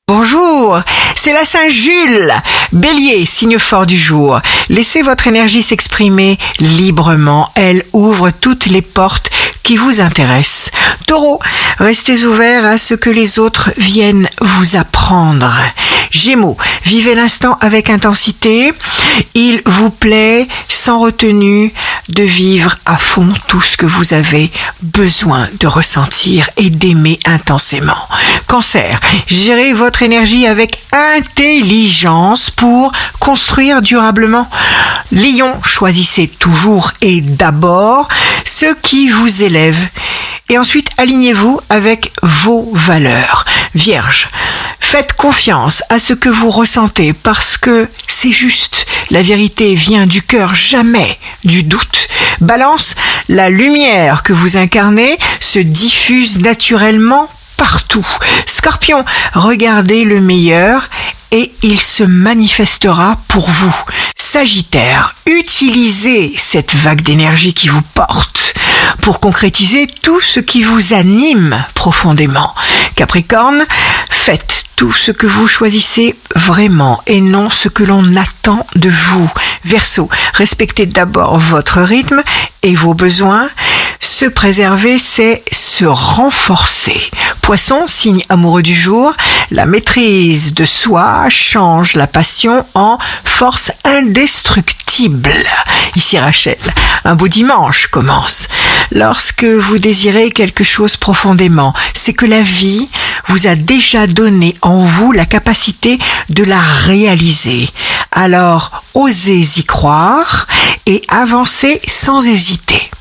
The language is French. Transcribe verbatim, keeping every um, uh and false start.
Bonjour, c'est la Saint-Jules. Bélier, signe fort du jour. Laissez votre énergie s'exprimer librement. Elle ouvre toutes les portes qui vous intéressent. Taureau, restez ouvert à ce que les autres viennent vous apprendre. Gémeaux, vivez l'instant avec intensité. Il vous plaît, sans retenue, de vivre à fond tout ce que vous avez besoin de ressentir et d'aimer intensément. Cancer, gérez votre énergie avec intelligence pour construire durablement. Lion, choisissez toujours et d'abord ce qui vous élève et ensuite alignez-vous avec vos valeurs. Vierge, faites confiance à ce que vous ressentez parce que c'est juste. La vérité vient du cœur, jamais du doute. Balance, la lumière que vous incarnez se diffuse naturellement partout. Scorpion, regardez le meilleur et il se manifestera pour vous. Sagittaire, utilisez cette vague d'énergie qui vous porte pour concrétiser tout ce qui vous anime profondément. Capricorne, faites tout ce que vous choisissez vraiment et non ce que l'on attend de vous. Verseau, respectez d'abord votre rythme et vos besoins. Se préserver, c'est se renforcer. Poisson, signe amoureux du jour, la maîtrise de soi change la passion en force indestructible. Ici Rachel, un beau dimanche commence. Lorsque vous désirez quelque chose profondément, c'est que la vie vous a déjà donné en vous la capacité de la réaliser. Alors, osez y croire et avancez sans hésiter.